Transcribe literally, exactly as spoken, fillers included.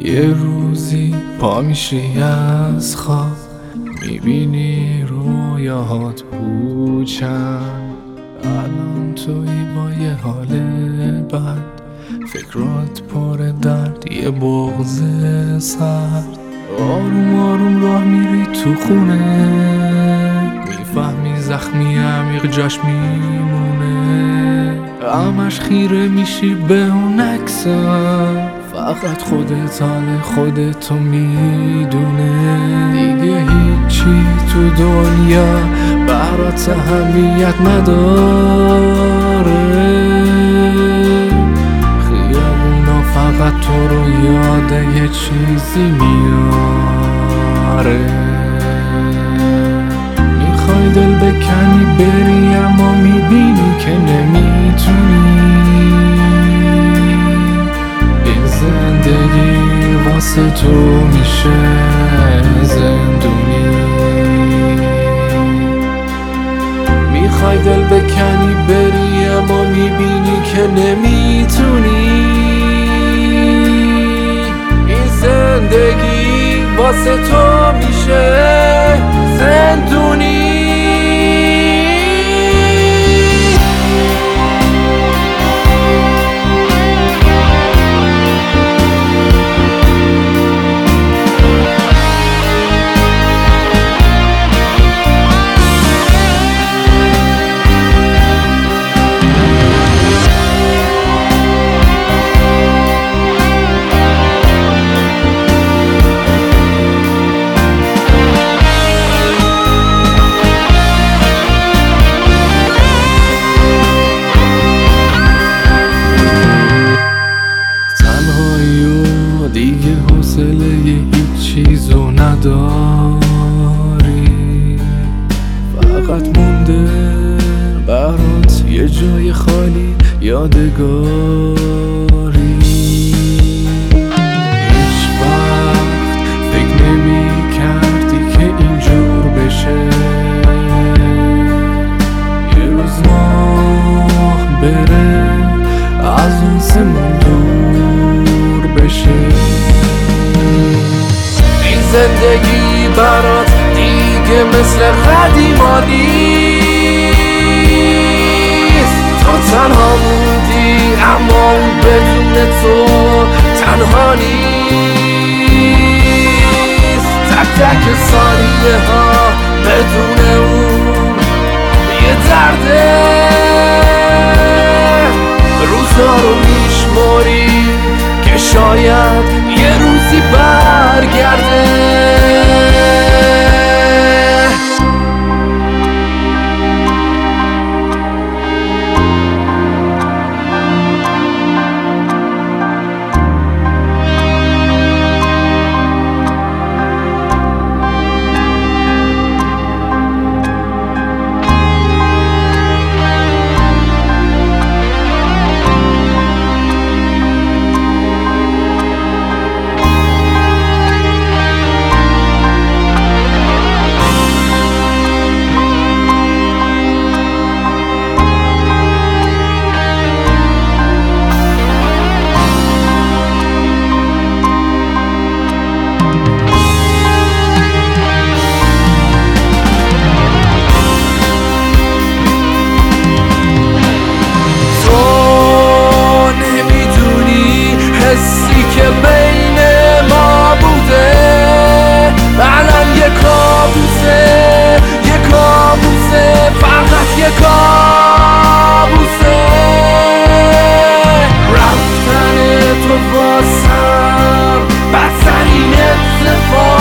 یه روزی پا میشی از خواب، میبینی رویاهات پوچن. الان توی با یه حال بد، فکرات پر درد، یه بغض سرد. آروم آروم راه میری تو خونه، میفهمی زخمی عمیق جاش میمونه. همش خیره میشی به اون عکس‌ها، فقط خودت حال خودتو میدونه. دیگه هیچی تو دنیا برات اهمیت نداره. خیابونا فقط تو رو یاد یه چیزی میاره. میخوای دل بکنی بری، اما میبینی که نمیتونی. زندگی واسه تو میشه زندونی. میخوای دل بکنی بری، اما میبینی که نمیتونی. این زندگی واسه تو میشه زندونی. دیگه حوصله هیچ چیزو نداری، فقط مونده برات یه جای خالی یادگاری. هیچ وقت فکر نمی کردی که اینجور بشه، یه روز ماه بره از اون سمون دور بشه. این زندگی برات دیگه مثل قدیما نیست. تو تنها موندی، اما اون بدون تو تنها نیست. تک تک ثانیه ها بدون اون یه درده. روزها رو میشماری که شاید یه روزی برگرده. حسی که بین ما بوده الان یه کابوسه، یه کابوسه، فقط یه کابوسه. رفتن تو واسم بدترین اتفاق